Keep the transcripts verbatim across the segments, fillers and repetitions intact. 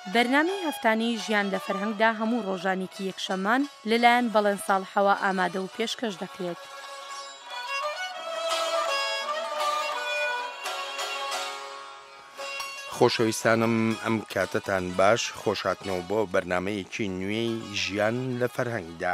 بەرنامەی هەفتانەی ژیان لە فەرهەنگدا هەموو ڕۆژانێکی یەکشەممان لەلایەن بەڵێن ساڵحەوە ئامادە و پێشکەش دەکرێت. خۆشەویستانم ئەم کاتتان باش، خۆشهاتنەوە بۆ بەرنمەیەکی نوێی ژیان لە فەرهەنگدا.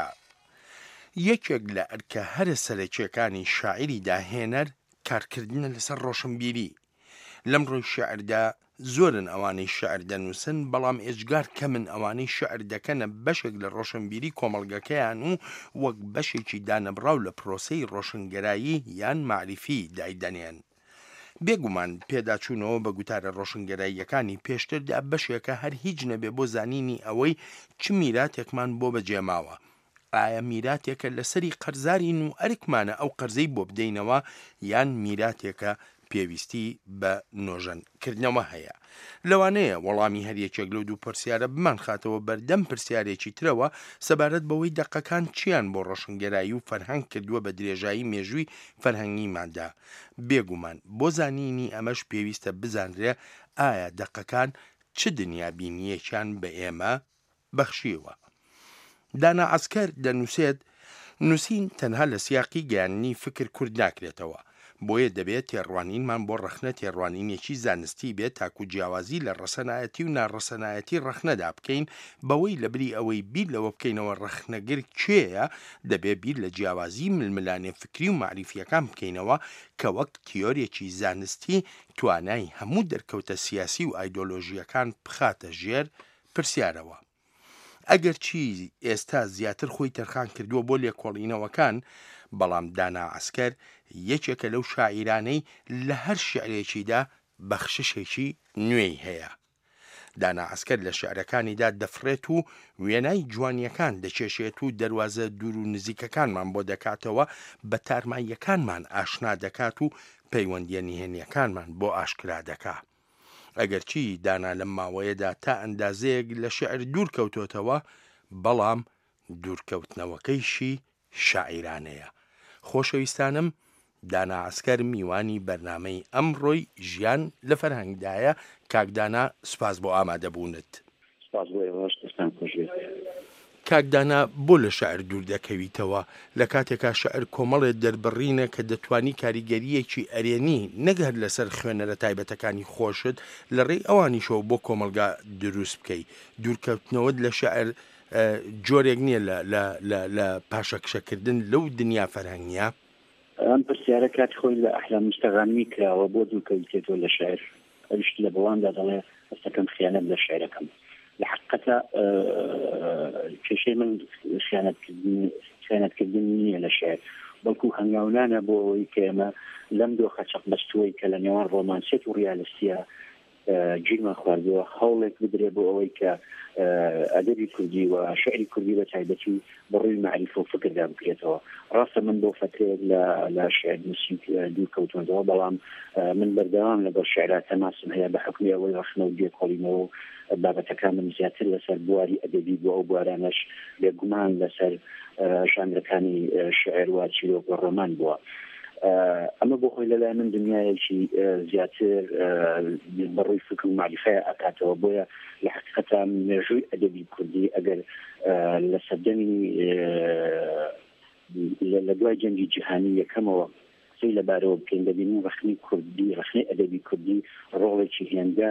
یەکێک لە ئەرکە هەرە سەرەکیەکانی شاعری داهێنەر کارکردنە لەسەر ڕۆشنبیری. لەم ڕۆی شعردا زۆرن ئەوانەی شعر دەنووسن، بەڵام ئێجگار کەمن ئەوانەی شعر دەکەنە بەشێک لە ڕۆشنبیری کۆمەڵگەکەیان و وەک بەشێکی دانەبراو لە پرۆسەی ڕۆشنگەرایی یان معریفی دایدەنێن. بێگومان پێداچوونەوە بە گوتارە ڕۆشنگەراییەکانی پێشتردا بەشێکە هەر هیچ نەبێ بۆ زانینی ئەوەی چ میراتێکمان بۆ بەجێماوە. ئایا میراتێکە لەسەری قەرزارین و ئەرکمانە ئەو قەرزەی بۆ بدەینەوە، یان میراتێکە پێویستی بە نۆژەنکردنەوە هەیە؟ لەوانەیە وەڵامی هەریەکێک لەو دوو پرسیارە بمان خاتەوە بەردەم پرسیارێکی ترەوە سەبارەت بەوەی دەقەکان چیان بۆ ڕۆشنگەرایی و فەرهەنگ کردووە بە درێژایی مێژووی فەرهەنگیماندا. بێگومان بۆ زانینی ئەمەش پێویستە بزانرێ ئایا دەقەکان چ دنیابینیەکیان بە ئێمە بەخشیوە. دانا عەسکەر دەنووسێت نووسین تەنها لە سیاقی گەیاندنی فکر کورد ناکرێتەوە، بۆیە دەبێت تێڕوانینمان بۆ ڕەخنە تێڕوانینێکی زانستی بێت تاکو جیاوازی لە ڕەسەنایەتی و ناڕەسەنایەتی ڕەخنەدا بکەین. بەوەی لەبری ئەوەی بیر لەوە بکەینەوە ڕەخنەگر کێیە، دەبێ بیر لە جیاوازی ململانێ فکری و معریفیەکان بکەینەوە کە وەک تیۆرێکی زانستی توانای هەموو دەرکەوتە سیاسی و ئایدۆلۆژیەکان بخاتە ژێر پرسیارەوە. ئەگەر چی ئێستا زیاتر خۆی تەرخان کردووە بۆ لێکۆڵینەوەکان، بەڵام دانا عەسکەر یەکێکە لەو شاعیرانەی لە هەر شعرێکیدا بەخششێکی نوێی هەیە. دانا عەسکەر لە شعرەکانیدا دەفڕێت و وێنای جوانیەکان دەچێشێت و دەواازە دوور و نزیکەکانمان بۆ دەکاتەوە، بە تارماییەکانمان ئاشنا دەکات و پەیوەندیە نهێنیەکانمان بۆ ئاشکرا دەکات. ئەگەر چی دانا لەم ماوەیەدا تا ئەندازەیەک لە شعر دوور کەوتۆتەوە، بەڵام دوورکەوتنەوەکەیشی شاعیرانەیە. خۆشەویستانم، دانا عەسکەر میوانی بەرنامەی ئەمڕۆی ژیان لە فەرهەنگدایە. کاکدانا، سوپاس بۆ ئامادەبوونت. سپاس بۆ ئێوەش، دەستان خۆش بێت. کاکدانا، بۆ لە شعر دوور دەکەویتەوە لە کاتێکا شعر کۆمەڵێت دەربڕینە کە دەتوانی کاریگەریەکی ئەرێنی نەگەر لەسەر خوێنەرە تایبەتەکانی خۆشت لە ڕێی ئەوانیشەوە بۆ کۆمەلگا دروست بکەی. دوورکەوتنەوەت لە شعر جۆرێک نییە لە پاشەکشەکردن لەو دنیا فەرهەنگیە؟ ئەم پرسیارە کات خۆی لە ئەحلام مستەغانمی کراوە بۆ دوورکەوتێتەوە لە شعر. ئەویش لە بەواندا دەڵێ هەستەکەم خیانەت لە شعرەکەم. لە حقیقەتە کێشەی من خیانەتکردن نییە لە شعر، بەڵکو هەنگاونانە بۆ ئەوەی کە ئێمە لەم دۆخە چەقبەستووەی کە لە نێوان ڕۆمانسیەت و ڕیالیستیە گیرمان خواردووە، هەوڵێک بدرێ بۆ ئەوەی کە ئەدەبی کوردی و شعری کوردی بە تایبەتی بەڕووی معریف و فکردا بکرێتەوە. ڕاستە من بۆ فترێک لە شعر نووسین دوورکەوتووەوە، بەڵام من بەردەوام لەگەڵ شعرا تەماسم هەیە بە حکمی ئەوەی ڕەخنە و دێکۆڵینەوە و بابەتەکان من زیاتر لەسەر بواری ئەدەبی بووە، ئەو بوارانەش بێگومان لەسەر ژانرەکانی شعر و چیرۆک و ڕۆمان بووە. ئەمە بۆ خۆی لەلای من دنیایەکی زیاتر بەڕووی فکر و معریفەیە ئەکاتەوە. بۆیە لە حقیقەتە مێژووی ئەدەبی کوردی ئەگەر لە سەردەمی لە دوای جەنگی جیهانی یەکەمەوە قسەی لەبارەوە بکەین، دەبینین ڕەخنەی کوردی، ڕەخنەی ئەدەبی کوردی ڕۆڵێکی هێندە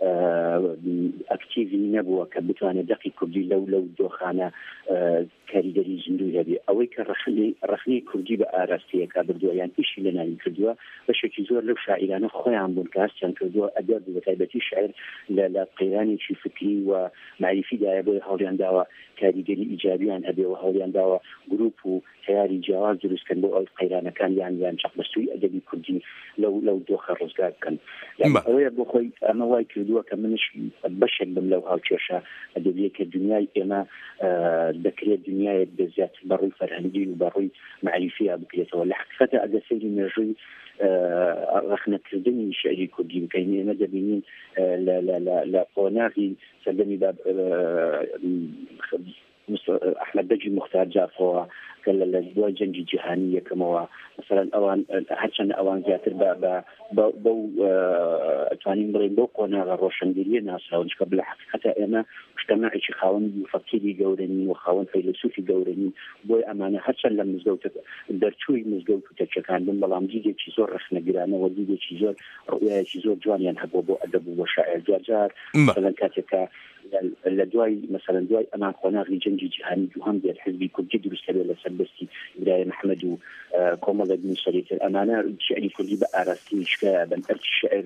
ئەکتیڤی نەبووە کە بتوانێت دەقی کوردی لەو لەو دۆخانە کاریگەری زیندوی هەبێ. ئەوەی کە ڕەخنەی کوردی بە ئاراستەیەکا بردووە یان ئیشی لە ناوی کردووە، بەشێکی زۆر لەو شاعیرانە خۆیان بوون کە هەستیان کردووە ئەدەب بە تایبەتی شعر لە قەیرانێکی فکری و معریفیدایە، بۆی هەوڵیان داوە کاریگەری ئیجابیان هەبێ و هەوڵیان داوە گروپ و تیاری جیاواز دروستکەن بۆ ئەو قەیرانەکان یان یان چەقبەستووی ئەدەبی کوردی لەو لەو دۆخە ڕزگار بکەن. ئەوەیە بۆ خۆی ئەمە وای کردووە کە منش بەشێک بم لەو هاوکێشە ئەدەبیە کە دنیای ئێمە دەکرێت دنیایەک بە زیاتر بەڕووی فەرهەنگی و بەڕووی معریفیە بکرێتەوە. لە حقیقەتە ئەگەر سەیری مێژووی ڕەخنەکردنی شعری کوردی بکەین، ئێمە دەبینین لە قۆناغی سەردەمی ئەحمەد بەجی مختار جافەوە کە لە دوای جەنگی جیهانی یەکەمەوە مثلا ئەوان هەرچەند ئەوان زیاتر بەو ئەتوانین بڵێن بەو قۆناغە ڕۆشنبیریە ناسراون چکە بلە حقیقەتە ئێمە مجتەمەعێکی خاوەن مفەکری گەورەنی و خاوەن فەیلسوفی گەورەنی بۆی ئەمانە هەرچەند لە مزگەوت دەرچووی مزگەوت و تەکچەکان بن بەڵام دیدێکی زۆر ڕخنەگرانەوە دیدێکی زۆر ڕوئایەکی زۆر جوانیان هەبووە بۆ ئەدەب و بۆ شاعر جار مثلا کاتێکە لە دوای مثلا دوای ئەمان قۆناغی جەنگی جیهانی دووهەم دێت حزبی کوردی دروستکرێت لە سەربەستی ئیبراهیم محەممەد و کۆمەڵێک نووسەرێتر ئەمانە شعری کوردی بە ئاراستی شکایە بن هەرچی شعر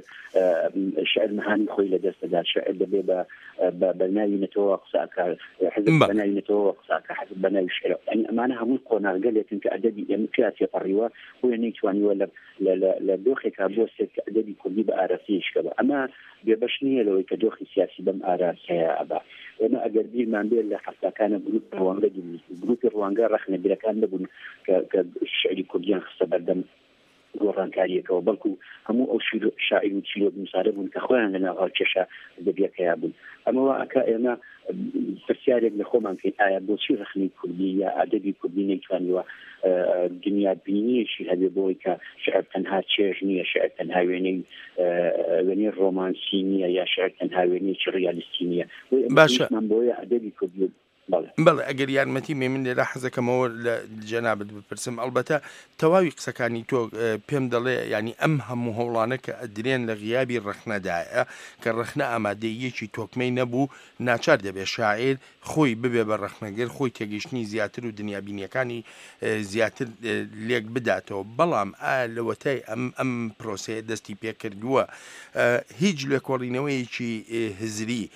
شعر مهانی خۆی لەدەستەدا شعر دەبێ بە بەناوینەتەوە قساکە حزب بەناوینەتەوە قساکە حزب بەناوی شعر ئەنی ئەمانە هەمووی قۆناغگەلێکن کە ئەدەبی ئێمە پیاتی پەڕیوە بۆیە نەیتوانیوە لە دۆخێکا بۆ سێت کە ئەدەبی کوردی بە ئاراستی شکەوە ئەمە بێبەش نییە لەوەی کە دۆخی سیاسی بەم ئاراست هەیە ئەبا ئێمە ئەگەر بیرمان بێت لە حەفتەکانە گروپ ڕوانگە گروپی ڕوانگە ڕەخنەبیرەکان نەبوون کە شعری کوردیان خستە بەردەم گۆڕانکاریەکەوە بەڵکو هەموو ئەو شاعیر و چیرۆک نووسارە بوون کە خۆیان لەناو کێشە دەبیەکەیا بوون ئەمەوە ئەکە ئێمە پرسیارێک لە خۆمان کەین ئایا بۆچی ڕخنەی کوردی یا ئەدەبی کوردی نەیتوانیوە دنیا بینیەشی هەبێ بۆی کە شعر تەنها چێژ نییە شعر تەنها وێنەی وێنەی ڕۆمانسی نییە یا شعر تەنها وێنەیەکی ڕیالیستی نییە باشە بۆیە ئەدەبی کوردی بەڵێ ئەگەر یارمەتی مێ من لێرە حەزەکەمەوە لە جەنابەت بپرسم ئەلبەتە تەواوی قسەکانی تۆ پێم دەڵێ ینی ئەم هەموو هەوڵانە کە ئەدرێن لە غیابی ڕەخنەدایە کە ڕەخنە ئامادەیەکی تۆکمەی نەبوو ناچار دەبێت شاعیر خۆی ببێ بە ڕەخنەگەر خۆی تێگەیشتنی زیاتر و دنیابینیەکانی زیاتر لێک بداتەوە بەڵام ئا لەوەتای ئەم ئەم پرۆسەیە دەستی پێکردووە هیچ لێکۆڵینەوەیەکی هزری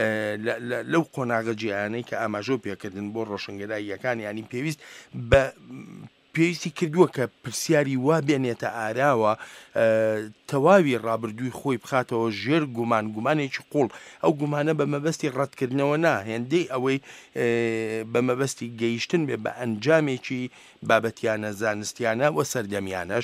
لەو قۆناغە جیهانەی کە ئاماژە پێکردن بۆ ڕۆشنگەراییەکان ینی پێویست بە پێویستی کردووە کە پرسیاری وا بێنێتە ئاراوە تەواوی ڕابردووی خۆی بخاتەوە ژێر گومان گومانێکی قوڵ ئەو گومانە بە مەبەستی ڕەتکردنەوە نا هێندەی ئەوەی بە مەبەستی گەیشتن بێ بە ئەنجامێکی بابەتیانە زانستیانە و سەردەمیانەش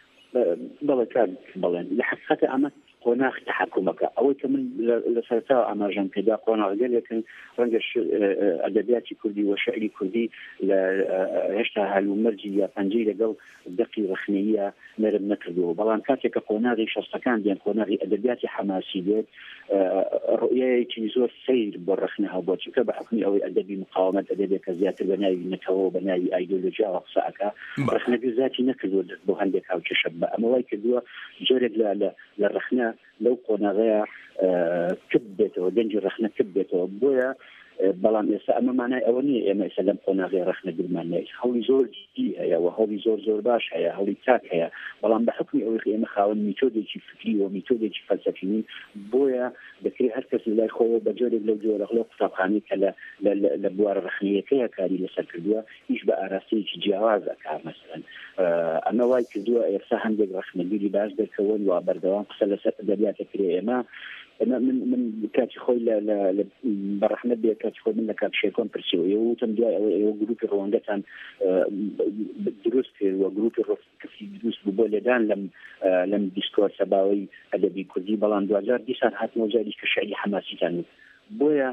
بەڵێ کار بڵێن لە حقیقەتە ئەمە قۆناغ تحکومەکە ئەوەی کە من لە سەرتاوە ئاماژەم پێدا قۆناغگەلێکن ڕەنگە ئەدەبیاتی کوردی و شعری کوردی لە هێشتا هەلومەرجی یا پەنجەی لەگەڵ دەقی ڕەخنەیە نەرم نەکردەوە بەڵام کاتێک کە قۆناغی شەستەکان دێن قۆناغی ئەدەبیاتی حەماسی دێت ڕؤیەیەکی زۆر سەیر بۆ ڕەخنە هەبووە چونکە بە حکمی ئەوەی ئەدەبی مقاومەت ئەدەبێت کە زیاتر بەناوی نەتەوە بەناوی ئایدۆلۆژیاوە قسەکە ڕەخنەگەر ذاتی نەکردووە دەست بۆ هەندێک هاوکێشە بە ئەمەوای کردووە جۆرێک لە ڕەخنە لەو قۆناغەیە کب بێتەوە دەنجی ڕەخنە کب بێتەوە بۆیە بەڵام ئێستا ئەمە مانای ئەوە نییە ئێمە ئێستا لەم قۆناغی ڕەخنە گرمانەیە هەوڵی زۆر جدی هەیە و هەوڵی زۆر زۆر باش هەیە هەوڵی چاک هەیە بەڵام بە حکمی ئەوەی ئێمە خاوەن میتۆدێکی فکری و میتۆدێکی فەلسەفی بۆیە دەکرێت هەر کەس لای خۆی بە جۆرێک لەو جۆرە لەو قوتابخانەی کە لە بوارە ڕەخنەیەکەیە کاری لەسەر کردووە هیچ بە ئاراستەیەکی جیاواز ئەکا مەسەلەن ئەمە وای کردووە ئێستا هەندێک ڕەخنەگیری باش دەرکەون و بەردەوام قسە لەسەر ئەدەبیاتە کرێ ئێمە من من کاتی خۆی لە بەڕەحمەت بێ کاتی خۆی من لە کاتشێکۆم پرسیەوە وتم دوای ئەوە گروپی ڕەوەندەتان دروست کرد و گروپی کەسی دروست بوو بۆ لێدان لەم لەم دیسکۆرسە باوەی ئەدەبی کوردی بەڵام دوجار دیسان هاتنەوە جاری کە شعری حەماسیتان بۆیە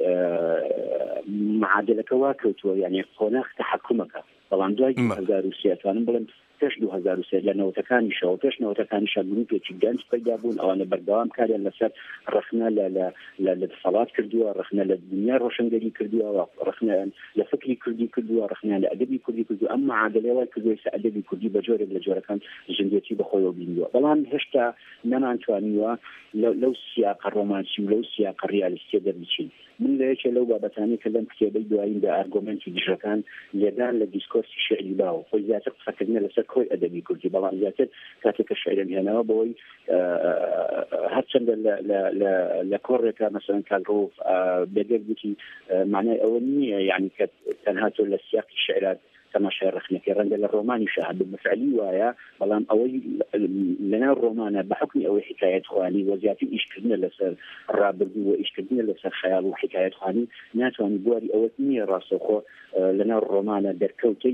معادلەکە وا کەوتووە یعنی قۆناغ تەحکومەکە بەڵام دوای دوو هەزار و سێ توانم بڵێم پێش دوو هەزار و سێ لە نەوەتەکانیشەوە پێش نەوەتەکانیشە گروپێکی گەنج پەیدا بوون ئەوانە بەردەوام کاریان لەسەر ڕەخنە لە دەسەڵات کردووە ڕەخنە لە دنیا ڕۆشنگەری کردووە ڕەخنە لە فکری کوردی کردووە ڕەخنیان لە ئەدەبی کوردی کردووە ئەم معادلەیە وای کردووە ئێستا ئەدەبی کوردی بە جۆرێک لە جۆرەکان ژندێتی بەخۆیەوە بینیوە بەڵام هێشتا نەمانتوانیوە لەو سیاقە ڕۆمانسی و لەو سیاقە ریالیستیە دەربچین من لە یەکێ لەو بابەتانەی کە لەم کتێبەی دوایین بە ئارگۆمنتی دژەکان لێدان لە دیسکۆرسی شعری باوە خۆی زیاتر قسەکردنە لەسەر خۆی ئەدەبی کوردی بەڵام زیاتر کاتێککە شعرم هێناوە بەوەی هەرچەندە لە کۆڕێکە مەسەڵەن کاگرۆف بێگەر گوتی معنای ئەوە نییە یعنی کە تەنها تۆ لە سیاقی شعرات تەماشای ڕەخنەکەی ڕەنگە لە ڕۆمانی شاهد مفعلی وایە بەڵام ئەوەی لەناو ڕۆمانە بە حکمی ئەوەی حکایەت خوانی و زیاتر ئیشکردنە لەسەر ڕابردوو و ئیشکردنە لەسەر خەیاڵ و حکایەت خوانی ناتوانانی بواری ئەوە نییە ڕاستەوخۆ لەناو ڕۆمانە دەرکەوتەی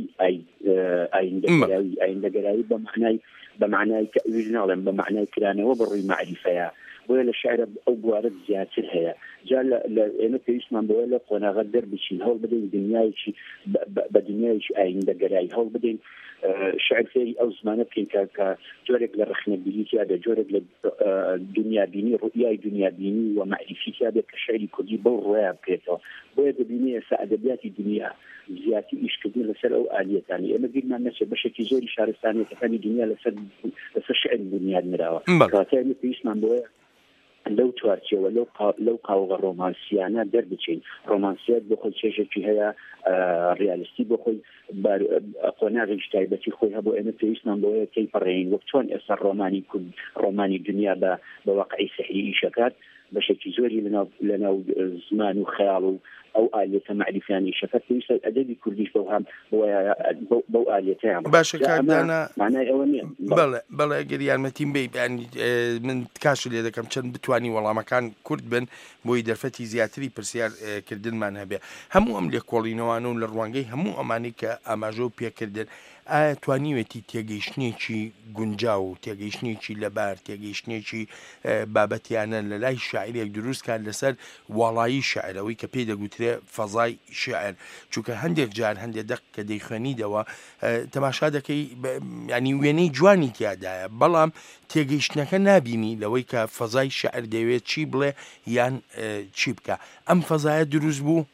ئایندەگەراوی ئایندەگەراوی بە معنای بە معنای کە ناڵێن بە معنای کرانەوە بڕووی معریفەیە بۆیە لە شعرە ئەو بوارە زیاتر هەیە جا لە ئێمە پێویستمان بۆیە لە قۆناغە دەربچین هەڵ بدەین دنیایکی بە دنیایکی ئایندەگەرایی هەڵ بدەین شعر فێری ئەو زمانە بکەین کە جۆرێک لە ڕخنەبیریتیا بێ جۆرێک لە دنیابینی ڕوئیای دنیابینی و معریفیتیا بێت کە شعری کوردی بەو ڕۆیا بکرێتەوە بۆیە دەبینی ئێستا ئەدەبیاتی دنیا زیاتی ئیشکردن لەسەر ئەو ئالیەتانی ئێمە بیرمان نەچێت بەشێکی زۆری شارستانیەکانی دنیا لەسەر لەسەر شعر بنیاد نراوە کاتێ پێویستمان بۆیە لەو توارچەوە لەو قاوغە ڕۆمانسیانە دەربچین ڕۆمانسیات بۆ خۆی چێژێکی هەیە ڕیالیستی بۆ خۆی قۆناغێکی تایبەتی خۆی هەبوو ئێمە پێویستمان بۆیە تێیپەڕێین وەک چۆن ئێستا ڕۆمانی کورد ڕۆمانی دنیا بە بە واقعی سەحری ئیشەکات بەشێکی زۆری لەناو زمان و خەیاڵ و ئەو ئالیەتە معریفیانی شەکەت پێویستە ئەدەبی کوردیش بەو هەم بەو ئالیەتەیان باشە کاردانە مانای ئەوە نییە بەڵێ بەڵێ ئەگەر یارمەتیم بێ من کاش لێ دەکەم چەند بتوانی وەڵامەکان کورد بن بۆی دەرفەتی زیاتری پرسیارکردنمان هەبێ هەموو ئەم لێکۆڵینەوانە و لە ڕوانگەی هەموو ئەمانەی کە ئاماژە و پێکردن ئایا توانیوێتی تێگەیشتنێکی گونجاو و تێگەیشتنێکی لەبار تێگەیشتنێکی بابەتیانە لە لای شاعیرێک دروستکان لەسەر وڵایی شاعرەوەی کە پێی دەگوترێ فەزای شعر چونکە هەندێک جار هەندێک دەق کە دەیخوێنیدەوە تەماشا دەکەی ینی وێنەی جوانی تیادایە بەڵام تێگەیشتنەکە نابینی لەوەی کە فەزای شعر دەوێت چی بڵێ یان چی بکە ئەم فەزایە دروست بوو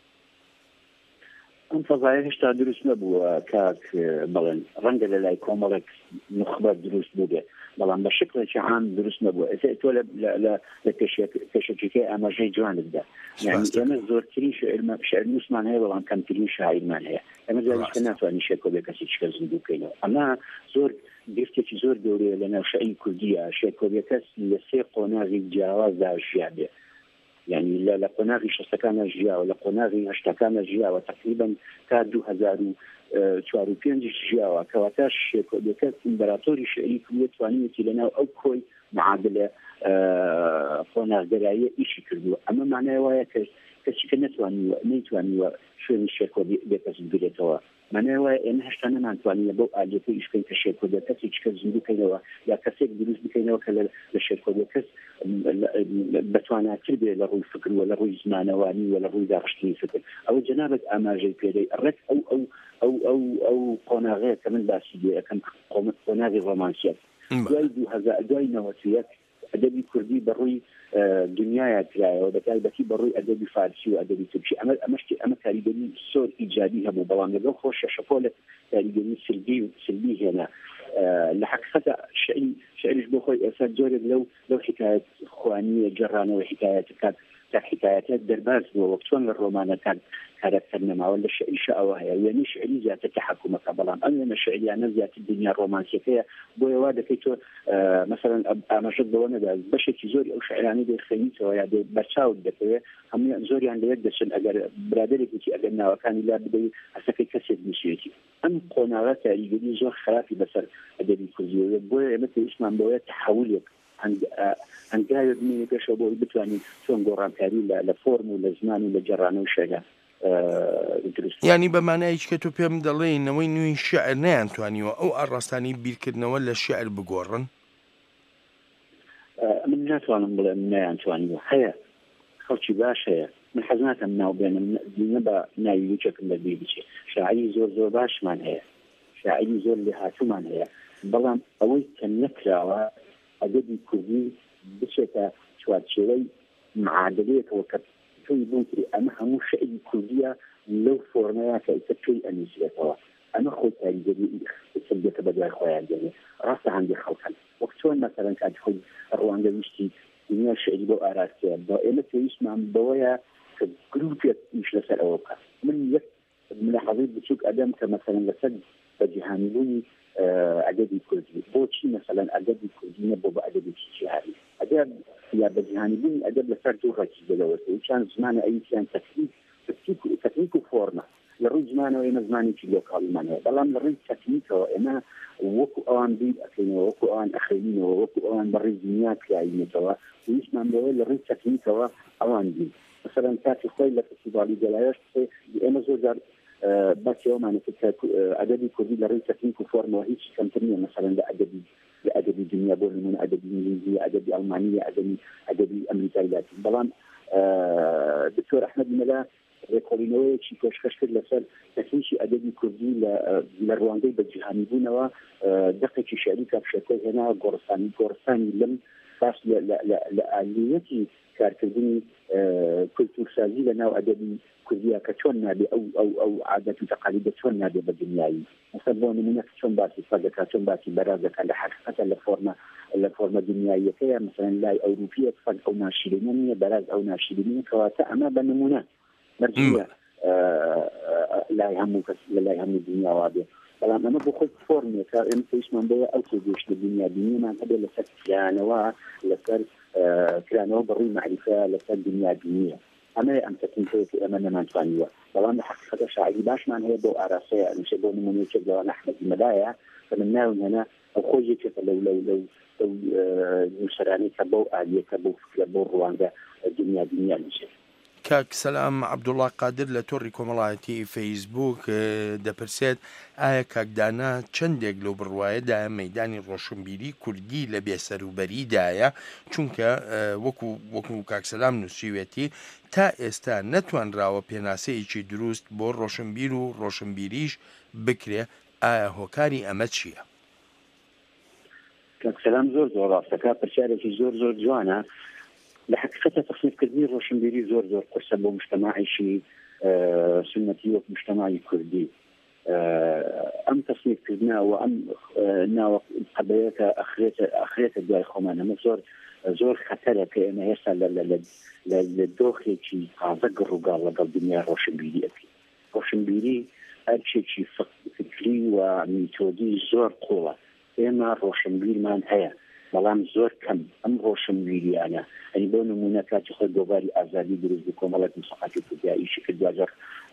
ئەم فەزایە هێشتا دروست نەبووە کاک بڵێن ڕەنگە لە لای کۆمەڵێک نخبەت دروست بوو بێت بەڵام بە شکلێکی عام دروست نەبووە تۆ لە پێشەکەی ئاماژەی جوانتدا یعنی ئێمە زۆرترین شعر نووسمان هەیە بەڵام کەمترین شاعیرمان هەیە ئەمە جاریشکە ناتوانین شێکۆ بێ کەسی چکە زیندوو بکەینەوە ئەمە زۆر گرفتێکی زۆر گەورەیە لە ناو شعری کوردیە شێکۆ بێ کەس لە سێ قۆناغی جیاوازدا ژیا بێ يعني لا لا قناغي شستكان جيا ولا قناغي هشتكان جيا وتقريبا كادو هزار وشوارو بينجي جيا وكواتاش كودكات امبراطوري شعري كويت وانيتي لنا او كوي معادله قناغ درايه ايش كردو اما معناه ويا كشي كنتواني نيتواني شو الشيكو بيكس بيريتوا معناه ان هشتانه نانتواني بو اليتي ايش كاين كشيكو بيكس ايش كزندو كاينوا يا كسيك دروس بكاينوا كلا الشيكو بيكس بتوانا تربيه لروي فكر ولا روي زمانواني ولا روي داخشتي فكر او جنابه اماجي بيدي الرك او او او او او قناغيه كمان باسيدي كان قناغي رومانسيات دوي هذا دوي نواتيات ادبي كردي بروي دنيا تراي وبالتالي بروي ادبي فارسي وادبي تركي اما امشتي اما تاريخي صور ايجابي هم بلان لو خوش شفوله تاريخي سلبي سلبي هنا لحقيقه شيء شيء بخوي اسد جورد لو لو حكايه اخوانيه جرانه وحكايات كانت حكايات درباز ووقتون الرومان كان كاركترنا مع ولا شيء شاوه يعني شعري ذات التحكم كبلان أنا شعري أنا ذات الدنيا الرومانسية بوي وادا كيتو آه مثلا أنا شد وانا ده بشكل زوري أو شعراني ده خليته ويعني برشاود ده هم زوري عند يدشن أجر برادري كتي أجرنا وكان لا بدي أسكت كسر مسيرتي أم قناعات يجري زور خرافي بسر أدري كذي بوي مثل اسمه بوي تحولك عند عند جاي مني كشباب بتواني شون قران كاري لفورم ولا زمان ولا جرانه وشجع ینی بەمانایش کە تۆ پێم دەڵێنەوەی نوێی شعر نەیانتوانیوە ئەو ئاڕاستانی بیرکردنەوە لە شعر بگۆڕن من ناتوانم بڵێم نەیانتوانیوە هەیە خەڵکی باش هەیە من حەز ناکەم ناوبێنم نەبە ناوی یەکێکم بەبێ بچێ شاعری زۆر زۆر باشمان هەیە شاعری زۆر لێهاتوومان هەیە بەڵام ئەوەی کە نەکراوە ئەدەبی کوردی بچێتە چوارچێوەی معادلەیەکەوە کە توی بوتي أما هم شيء كلية لو فورنا كأيتشي أنيسيتها أنا خود تاريخي سبجت بدأ خويا يعني راس عندي خلقا وقتون مثلا كان خود رواندا ويشتي دنيا شيء بو أراسيا بو إما تيجي مع بوايا كجروبية مش لسه أوقات من يك من حضيض بتشوف أدم كمثلا لسد بجهانيوني أدبي كردي بوشي مثلا أدبي كردي نبوا أدبي تجاري أدب يا بجهاني بين أدب لفرد وغاكي جلوته وكان زمان أي كان تكنيك تكنيك تكنيك وفورما لروي زمان وإما زماني في لوكال مانه بلام لروي تكنيك وإما وكو أوان بيد أكلنا وكو أوان أخرين وكو أوان بري زنيات كأي توا ويسمع بقول لروي تكنيك وأوان بيد مثلا كاتي خوي لفستيفالي جلايش إما زوجار باسیەوەمانە ئەدەبی کوردی لە ڕێی تەکنیک و فۆرمەوە هیچ کەمتر نییە مەسەڵەن لە ئەدەبی لە ئەدەبی دنیا بۆ نمونە ئەدەبی ئینگلیزی ئەدەبی ئەڵمانی ئەدەبی ئەدەبی ئەمریکای لاتی بەڵام دکتۆر ئەحمەدی مەلا ڕێکۆڵینەوەیەکی پێشکەش کرد لەسەر تەکنیکی ئەدەبی کوردی لە ڕوانگەی بەجیهانی بوونەوە دقێکی شعری کاپشەکە هێنا گۆڕستانی گۆڕستانی لەم باس لە ئالیەتی کارکردنی کولتورسازی لە ناو ئەدەبی کوردیە کە چۆن نابێ ئەو ئەو ئەو عادەت و تەقالیدە چۆن نابێ بە دنیایی مثلا بۆ نمونە چۆن باسی فەر دەکات چۆن باسی بەراز دەکات لە حقیقەتە لە فۆرمە لە فۆرمە دنیاییەکەیە مثلا لای ئەوروپیە فەر ئەو ناشرینە نییە بەراز ئەو ناشرینە کەواتە ئەمە بە نمونە مەرجیە لای هەموو کەس لە لای هەموو دنیاوا بێ بەڵام ئەمە بۆ خۆی فۆرمێکە ئێمە پێویستمان بەیە ئەو تێگەشت لە دنیا بینیمان هەبێ لەسەر کرانەوە لەسەر کرانەوە بەڕووی معریفە لەسەر دنیا بینیە ئەمە ئەم تەکنیکەیەکی ئەمە نەمانتوانیوە بەڵام لە حقیقەتە شاعری باشمان هەیە بۆ ئاراسەیە ئەنووسێ بۆ نمونەیەکێک لەوانە ئەحمەدی مەلایە کە من ناوم هێنا ئەو خۆی یەکێکە لەو لەو لەو لەو نووسەرانەی کە بەو ئالیەکە بەو فکرە بۆ ڕوانگە دنیا بینیە نووسێت کاک سەلام عەبدوڵڵا قادر لە تۆڕی کۆمەڵایەتی فەیسبووک دەپرسێت ئایا کاکدانا چەندێک لەو بڕوایەدا مەیدانی ڕۆشنبیری کوردی لە بێسەروبەریدایە چونکە وەکو وەکو کاک سەلام نووسیوێتی تا ئێستا نەتوانراوە پێناسەیەکی دروست بۆ ڕۆشنبیر و ڕۆشنبیریش بکرێ ئایا هۆکاری ئەمە چییە؟ کاک سەلام زۆر زۆر ڕاستەکە پرسیارێکی زۆر زۆر جوانە لە حقیقەتە تصنیفکردنی ڕۆشنبیری زۆر زۆر قرسە بۆ مجتەماعیشی سنەتی وەک مجتەماعی کوردی ئەم تصنیفکردنا و ئەم ناوە قەبەیەکە ئەخرێتە دوای خۆمان ئەمە زۆر زۆر خەتەرە کە ئێمە هێستا لە دۆخێکی تازە گڕووگاڵ لەگەڵ دنیا ڕۆشنبیری ئەکەین ڕۆشنبیری هەرچێکی فکری و میتۆدی زۆر قوڵە ئێمە ڕۆشنبیرمان هەیە بەڵام زۆر کەم ئەم ڕۆشنبیریانە ئەنی بۆ نمونە کاتی خۆی گۆڤاری ئازادی دروست بوو کۆمەڵێک مسەقاتی کوردیا ئیشی کرد دوجار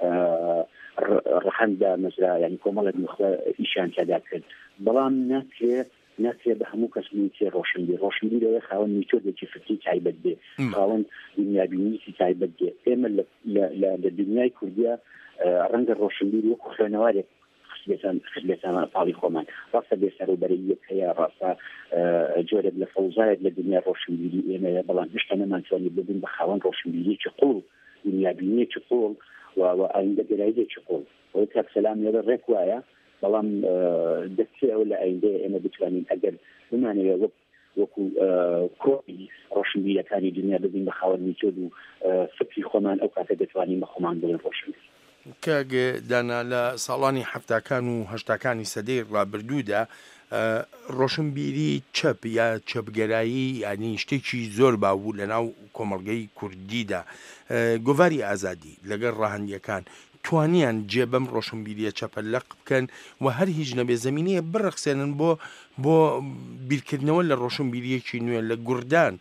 ڕەحەندا مەزرا یعنی کۆمەڵێک مخوە ئیشان تێدا کرد بەڵام ناکرێ ناکرێ بە هەموو کەس بنیتێ ڕۆشنبیر ڕۆشنبیرەوەی خاوەن میتۆدێکی فکری تایبەت بێ خاوەن دنیابینیی تایبەت بێ ئێمە لە دنیای کوردیا ڕەنگە ڕۆشنبیر وەکو خوێنەوارێک خزبێتان پاڵی خۆمان ڕاستە بێسەروبەریەک هەیە ڕاستە جۆرێک لە فەوزایەک لە دنیا ڕۆشنبیری ئێمەیە بەڵام هێشتا نەمانتوانی ببین بە خاوەن ڕۆشنبیریەکی قوڵ دنیابینیەکی قوڵ و ئایندەگەراییەکی قوڵ ئەوەی کاک سەلام لێرە ڕێک وایە بەڵام دەستی ئەو لە ئایندەیە ئێمە بتوانین ئەگەر بمانەوە وەک وەکو کۆپی ڕۆشنبیریەکانی دنیا ببین بە خاوەن میتۆد و فکری خۆمان ئەو کاتە دەتوانین بە خۆمان بڵێن ڕۆشنبیر کاک دانا لە ساڵانی حەفتاکان و هەشتاکانی سەدەی ڕابردوودا ڕۆشنبیری چەپ یا چەپگەرایی ینی شتێکی زۆر باوو لە ناو کۆمەڵگەی کوردیدا گۆڤاری ئازادی لەگەڵ ڕاهەندیەکان توانیان جێبەم ڕۆشنبیریە چەپە لەق بکەن و هەر هیچ نەبێ زەمینەیە بڕەخسێنن بۆ بۆ بیرکردنەوە لە ڕۆشنبیریەکی نوێ لە گوردان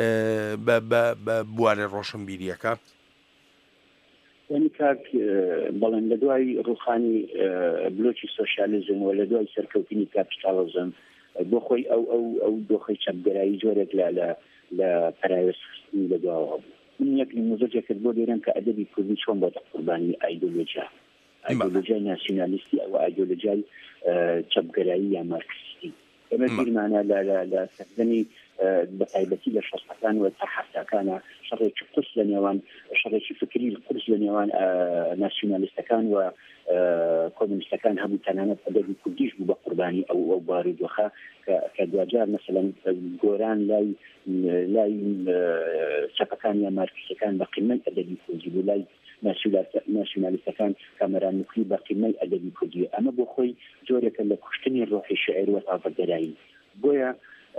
بە بوارە ڕۆشنبیریەکە یعنی کاک بەڵێن لە دوای ڕوخانی بلۆکی سۆشیالیزم و لە دوای سەرکەوتنی کاپیتاڵیزم بۆ خۆی ئەو ئەو ئەو دۆخەی چەپگەرایی جۆرێک لە لە پەراوێستخستنی لەدواوە بوو من یەک نموزەجێکت بۆ دێرم کە ئەدەبی کوردی چۆن بۆ قوربانی ئایدۆلۆژیا ئایدۆلۆژیای ناسیۆنالیستی ئەو ئایدۆلۆژیای چەپگەرایی یا مارکسیستی ئێمە بیرمانە لە سەردەمی بەتایبەتی لە شەستەکان و تا حەفتاکانە شەڕێکی قورس لە نێوان شەڕێکی فکری قورس لە نێوان ناسیۆنالیستەکان و کۆمونیستەکان هەبوو تەنانەت ئەدەبی کوردیش بوو بە قوربانی ئەو ئەو بارودۆخە کە دوجار مەسەلەن گۆران لای لای چەپەکان یا مارکسیەکان بە قیمەی ئەدەبی کوردی بوو لای ناسیۆنالیستەکان کامەران نوکری بە قیمەی ئەدەبی کوردی ئەمە بۆ خۆی جۆرێکە لە کوشتنی ڕۆحی شێعر و تازەگەرایی بۆیە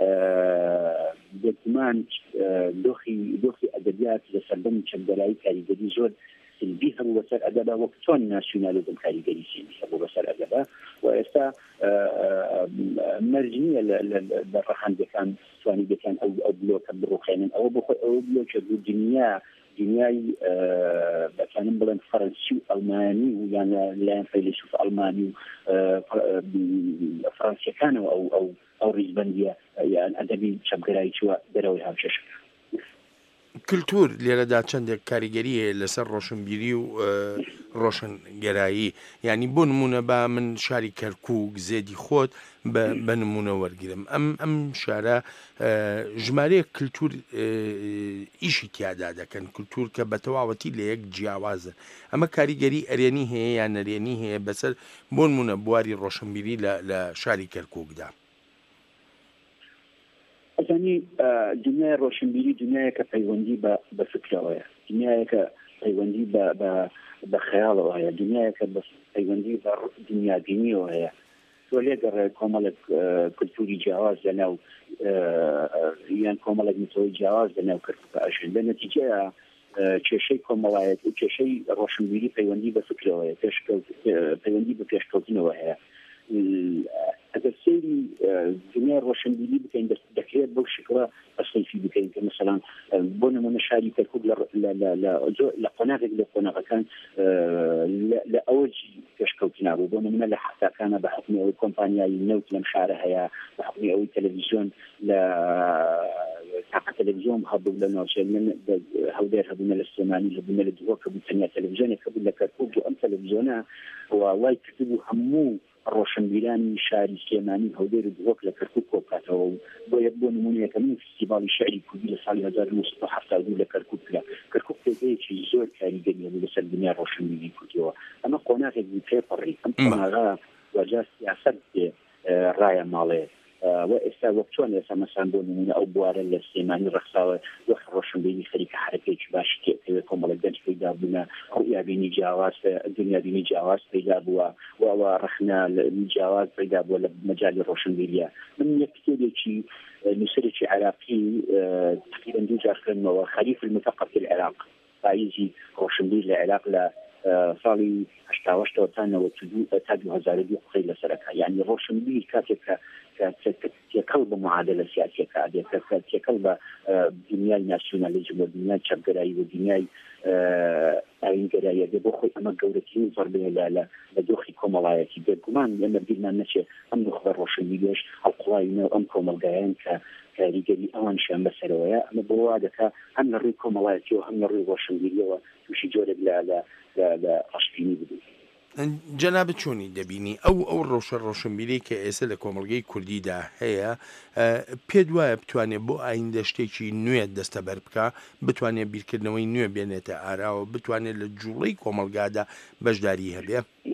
دەگومان دۆخی دۆخی ئەدەبیات لە سەردەمی چەپگەرایی کاریگەری زۆر سلبی هەبوو بەسەر ئەدەبا وەک چۆن ناسیۆنالیزم کاریگەری سلبی هەبوو بەسەر ئەدەبا و ئێستا مەرج نییە لە ڕەحەندەکان توانی بێتیان ئەو بلۆکە بڕوخێنن ئەوە بۆ خۆی ئەوە بلۆکە بوو دنیا دنیای بەتوانم بڵێن فەرەنسی و ئەڵمانی و یان لایەن فەیلسوف ئەڵمانی و فەرەنسیەکانەوە ئەو ئەو ئەو ڕیزبەندیە یان ئەدەبی چەپگەرایی چووە دەرەوەی هاوچەش کللتور لێرەدا چەندێک کاریگەری هەیە لەسەر ڕۆشنبیری و ڕۆشنگەرایی، ینی بۆ نمونە با من شاری کەرکووک زێدی خۆت بە نمونە وەرگرم، ئەم ئەم شارە ژمارەیە کللتور ئیشی تیادا دەکەن، کللتور کە بە تەواوەتی لە یەک جیاوازن. ئەمە کاریگەری ئەرێنی هەیە یان نەرێنی هەیە بەسەر بۆ نمونە بواری ڕۆشنبیری لە شاری کەرکووکدا. ئەزانی دنیای ڕۆشنبیری دنیایەکە پەیوەندی بە فکرەوەیە، دنیایەکە پەیوەندی بە خەیاڵەوە هەیە، دنیایەکە بە پەیوەندی بە دنیابینیەوە هەیە. تۆ لێگەڕێ کۆمەڵێک کللتوری جیاواز لەناو یان کۆمەڵێک متەوەی جیاواز لەناو کەرکووک ئەژێن، لە نەتیجەیە کێشەی کۆمەڵایەت و کێشەی ڕۆشنبیری پەیوەندی بە فکرەوەیە، پەیوەندی بە پێشکەوتنەوە هەیە. ئەگەر سەیری دنیای ڕۆشنبیری بکەین دەکرێت بەو شکڵە ئەسەیفی بکەین کە مەسەڵان بۆ نمونە شاری کەرکووک لە قۆناغێک لە قۆناغەکان لە ئەوەجی پێشکەوتنا بوو، بۆ نمونە لە حەفتاکانە بە حکمی ئەوەی کۆمپانیای نەوت لەم شارە هەیە، بە حکمی ئەوەی تەلەڤیزیۆن لە تاقە تەلەڤیزیۆن هەبوو لە ناوچە هەولێر هەبوونە لە سلێمانی هەبوونە لە دووە کە بوو تەنیا تەلەڤیزیۆنێک هەبوو لە کەرکووک و ئەم تەلەڤیزیۆنە وای کردبوو هەموو ڕۆشنبیرانی شاری سلێمانی هەولێر و دووەک لە کەرکووک کۆبکاتەوە و بۆ یەک بۆ نمونەیەکەمین فستیڤاڵی شەعری کوردی لە ساڵی هەزار و نۆ سەد و هەفتاد و دوو لە کەرکووک کرا. کەرکووک پێگەیەکی زۆر کاریگەری هەبوو لەسەر دنیای ڕۆشنبیری کوردیەوە. ئەمە قۆناغێک بوو پێپەڕی، ئەم قۆناغا وەجا سیاسەت ڕایە ماڵێ و ئێستا وەک چۆن ئێستا مەسان بۆ نمونە ئەو بوارە لە سلێمانی ڕەخساوە وەک ڕۆشنبیری خەریکە حرەکەیەکی باشی تێکەوێت کۆمەڵێک گەنج پەیدا بوونە، ڕوئیابینی جیاواز دنیابینی جیاواز پەیدا بووە و ئەوە ڕەخنە جیاواز پەیدا بووە لە مەجالی ڕۆشنبیریە. من یەک کتێبێکی نووسەرێکی عێراقی تقریبا دوو جار خوێندمەوە، خەلیف المثقف العێراق، پاییزی ڕۆشنبیر لە عێراق لە ساڵی هەشتا و هەشتەوە تا نەوەت و دوو تا دوو هەزار و دوو قسەی لەسەرەکە، یعنی ڕۆشنبیر کاتێک کە تێکەڵ بە معادلە سیاسیەکە ئادێت، تێکەڵ بە دنیای ناسیۆنالیزم و دنیای چەپگەرایی و دنیای ئاینگەراییە دێ بۆ خۆی ئەمە گەورەترین زەربەیە لە دۆخی کۆمەڵایەتی. بێگومان ئێمە بیرمان نەچێت ئەم نوخبە ڕۆشنبیریش هەڵقوڵاوینەوە ئەم کۆمەڵگایان کە کاریگەری ئەوانشیان بەسەرەوەیە، ئەمە بۆ وا دەکا هەم لە ڕووی کۆمەڵایەتیەوە هەم لە ڕووی ڕۆشنبیریەوە تووشی جۆرێک لە ڕەشبینی بدەین. جەنابەت چۆنی دەبینی ئەو ئەو ڕۆشە ڕۆشنبیری کە ئێستا لە کۆمەڵگەی کوردیدا هەیە پێت وایە بتوانێت بۆ ئایندە شتێکی نوێ دەستەبەر بکە، بتوانێت بیرکردنەوەی نوێ بێنێتە ئاراوە، بتوانێت لە جوڵەی کۆمەلگادا بەشداری هەبێ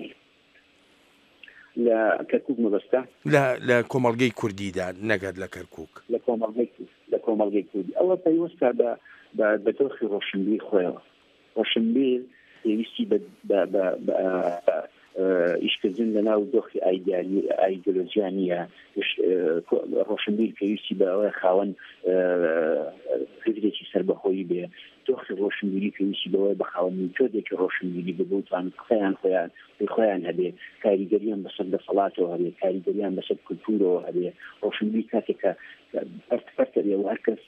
لە کەرکووک مەبەستە لە کۆمەڵگەی کوردیدا نەگەر لە کەرکووک لە کۆمەڵگەی لە کۆمەڵگەی کوردی ئەوە پەیوەستە بە دۆخی ڕۆشنبیر خۆیەوە. ڕۆشنبیر پێویستی بە ئیشکردن لەناو دۆخی ئایدۆلۆژیانیە، ڕۆشنبیر پێویستی بە ئەوە خاوەن فکرێکی سەربەخۆیی بێ، دۆخی ڕۆشنبیری پێویستی بەوەی بە خاوەن میتۆدێکی ڕۆشنبیری ببووتان قسەیان خۆیان خۆیان هەبێ، کاریگەریان بەسەر دەسەڵاتەوە هەبێ، کاریگەریان بەسەر کولتورەوە هەبێ. ڕۆشنبیر کاتێکە پەرتپەرتە بێ و هەرکەس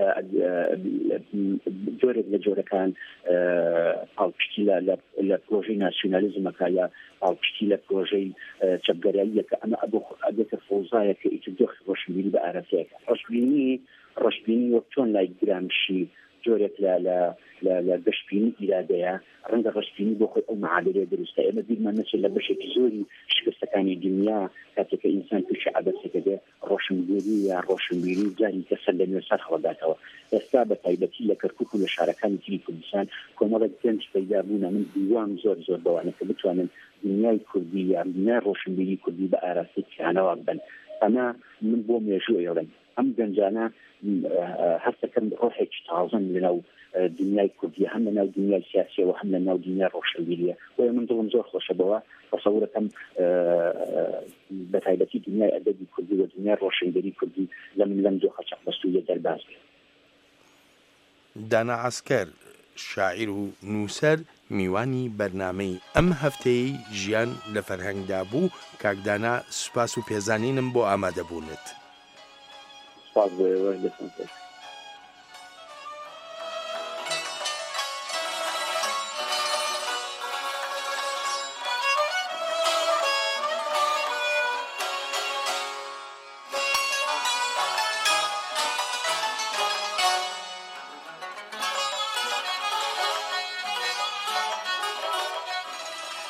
جۆرێک لە جۆرەکان پاڵپشتی لە پرۆژەی ناسیۆنالیزمەکە یا پاڵپشتی لە پرۆژەی چەپگەراییەکە، ئەمە ئەبێتە فەوزایە کە ئیتر دۆخی ڕۆشنبیری بە ئارەسەیەکە. ڕۆشنبیری ڕۆشنبیری وەک چۆن لای گرامشی جۆرێک لە گەشتبینی ئیرادەیە، ڕەنگە ڕۆشنبیری بۆ خۆی ئەو معادلەیە دروستە. ئێمە بیرمان نەچێت لە بەشێکی زۆری شکستەکانی دنیا کاتێککە ئینسان تووشی عەبەسێکە دێ ڕۆشنبیری یا ڕۆشنبیری جاری کەسەر لە نوێ سەر خەڵداتەوە. ئێستا بە تایبەتی لە کەرکووک و لە شارەکانی تری کوردستان کۆمەڵێک گەنج پەیدا بوونە، من دیوام زۆر زۆر بەوانە کە بتوانن دنیای کوردی یا دنیای ڕۆشنبیری کوردی بە ئاراستی کیانەوە بن. ئەمە من بۆ مێژوو ئێڵێن ئەم گەنجانە هەستەکەم ڕۆحێکی تازەن لەناو دنیای کوردی، هەم لەناو دنیای سیاسیەوە هەم لەناو دنیای ڕۆشنبیریە. بۆیە من دڵم زۆر خۆشە بەوە تەسەوورەکەم بە تایبەتی دنیای ئەدەبی کوردی و دنیای ڕۆشنبیری کوردی لەم لەم دۆخە چەقبەستوویە دەرباز بێت. دانا عەسکەر، شاعیر و نووسەر، میوانی بەرنامەی ئەم هەفتەی ژیان لە فەرهەنگدا بوو. کاکدانا، سوپاس و پێزانینم بۆ ئامادەبوونت. سپاس بۆ ئێوە.